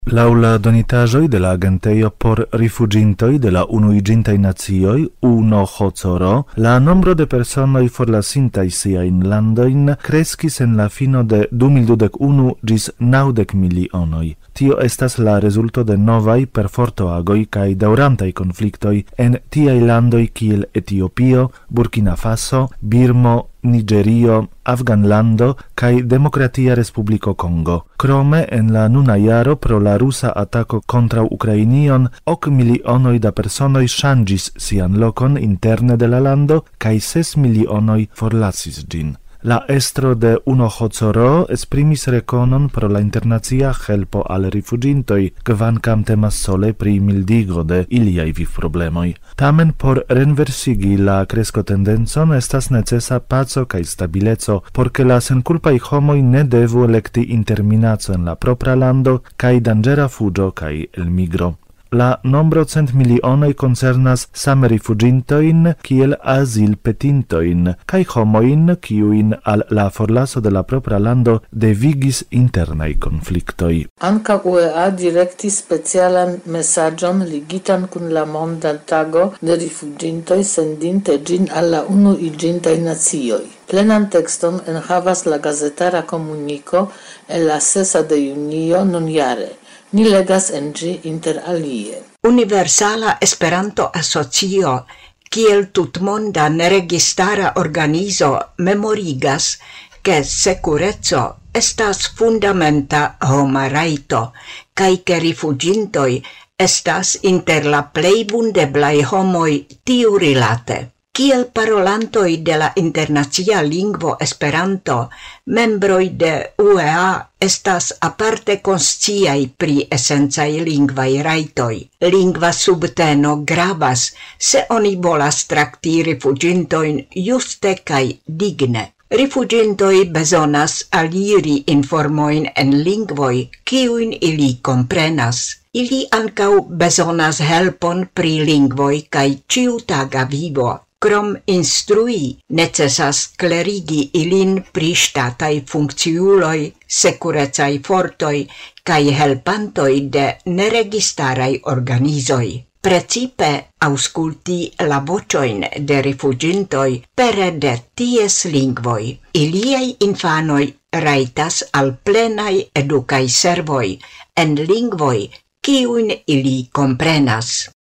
Laŭ la donitaĵoj de la agentejo por rifuĝintoj de la Unuiĝintaj Nacioj (UNOHCR), la nombro de personoj forlasintaj siajn landojn kreskis en la fino de 2021 ĝis 90 milionoj. Tio estas la rezulto de novaj perfortoagoj kaj daŭrantaj konfliktoj en tiaj landoj kiel Etiopio, Burkina Faso, Birmo, Nigerio, Afganlando kaj Demokratia Respubliko Kongo. Krome en la nuna jaro pro la rusa atako kontraŭ Ukrainion 8 milionoj da personoj ŝanĝis sian lokon interne de la lando kaj 6 milionoj forlasis ĝin. La estro de UNOHCR esprimis rekonon pro la internacia helpo al rifuĝintoj, kvankam temas sole pri mildigo de iliaj vivproblemoj. Tamen por renversigi la kreskotendencon estas necesa paco kaj stabileco, por ke la senkulpaj homoj ne devu elekti inter minaco en la propra lando kaj danĝera fuĝo kaj elmigro. La nombro 100 milionoj koncernas same rifuĝintojn kiel azilpetintojn kaj homojn, kiujn al la forlaso de la propra lando devigis internaj konfliktoj. Ankaŭ UEA direktis specialan mesaĝon ligitan kun la Monda Tago de Rifuĝintoj, sendinte ĝin al la Unuiĝintaj Nacioj. Plenan tekston enhavas la gazetara komuniko el la 6 de junio nunjare. Ni legas en ĝi inter alie. Universala Esperanto-Asocio kiel tutmonda neregistara organizo memorigas, ke sekureco estas fundamenta homa rajto kaj ke rifuĝintoj estas inter la plej vundeblaj homoj tiurilate. Kiel parolantoj de la internacia lingvo Esperanto, membroj de UEA estas aparte konsciaj pri esencaj lingvaj rajtoj. Lingva subteno gravas, se oni volas trakti rifuĝintojn juste kaj digne. Rifuĝintoj bezonas aliri informojn en lingvoj, kiujn ili komprenas. Ili ankaŭ bezonas helpon pri lingvoj kaj ĉiutaga vivo. Krom instrui, necesas klerigi ilin pri ŝtataj funkciuloj, sekurecaj fortoj kaj helpantoj de neregistaraj organizoj. Precipe aŭskulti la voĉojn de rifuĝintoj pere de ties lingvoj. Iliaj infanoj rajtas al plenaj edukaj servoj en lingvoj, kiujn ili komprenas.